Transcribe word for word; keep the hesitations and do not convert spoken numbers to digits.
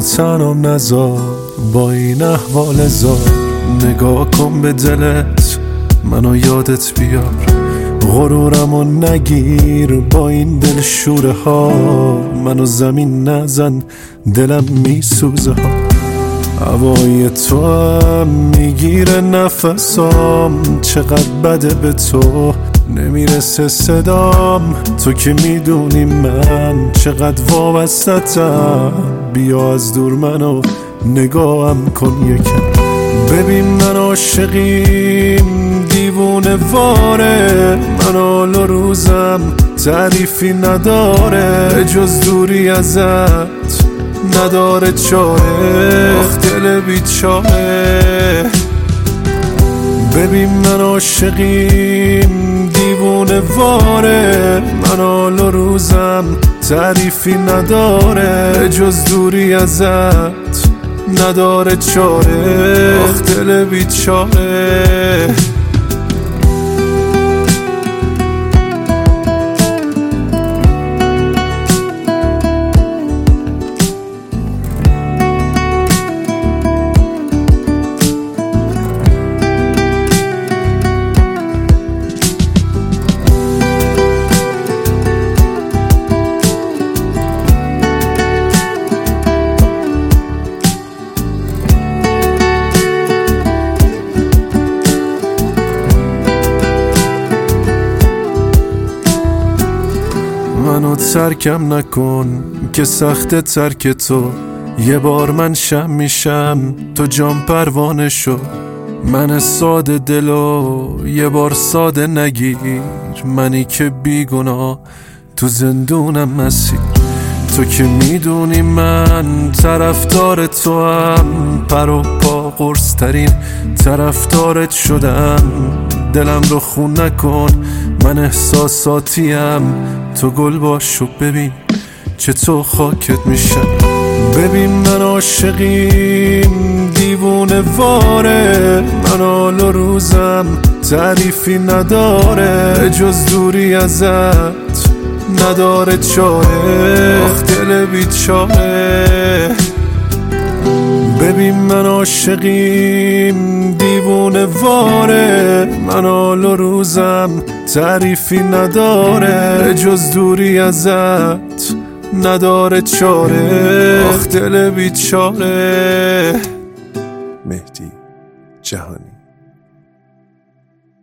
منو تنام نذار با این احوال زار. نگاه کن به دلت منو یادت بیار، غرورمو نگیر با این دل شوره ها. منو زمین نزن دلم میسوزه ها. هوای تو هم میگیره نفسام، چقدر بده به تو نمیرسه صدام. تو که میدونی من چقدر وابستتم، بیا از دور منو نگاهم کن یکم. ببین من عاشقیم دیوونه واره، من حال و روزم تعریفی نداره، جز دوری ازت نداره چاره. آخ دل بیچاره. ببین من عاشقیم دیوونه واره، من حال و روزم تعریفی نداره، جز دوری ازت نداره چاره. آخ دل بیچاره. منو ترکم نکن که سخت ترک تو، یه بار من شم میشم تو جام پروانه شو. من ساده دلو یه بار ساده نگیر، منی که بیگناه تو زندونم مسیر. تو که میدونی من طرفدار تو هم، پر و پا قرص ترین طرفدارت شدم. دلم رو خون نکن من احساساتیم، تو گل باش و ببین چه تو خاکت میشم. ببین من عاشقیم دیوونه واره، من حال و روزم تعریفی نداره، جز دوری ازت نداره چاره. آخ دل بیچاره. ببین من عاشقیم دیوونه واره، من حال و روزم تعریفی نداره، جز دوری ازت نداره چاره. آخ دل بیچاره. مهدی جهانی.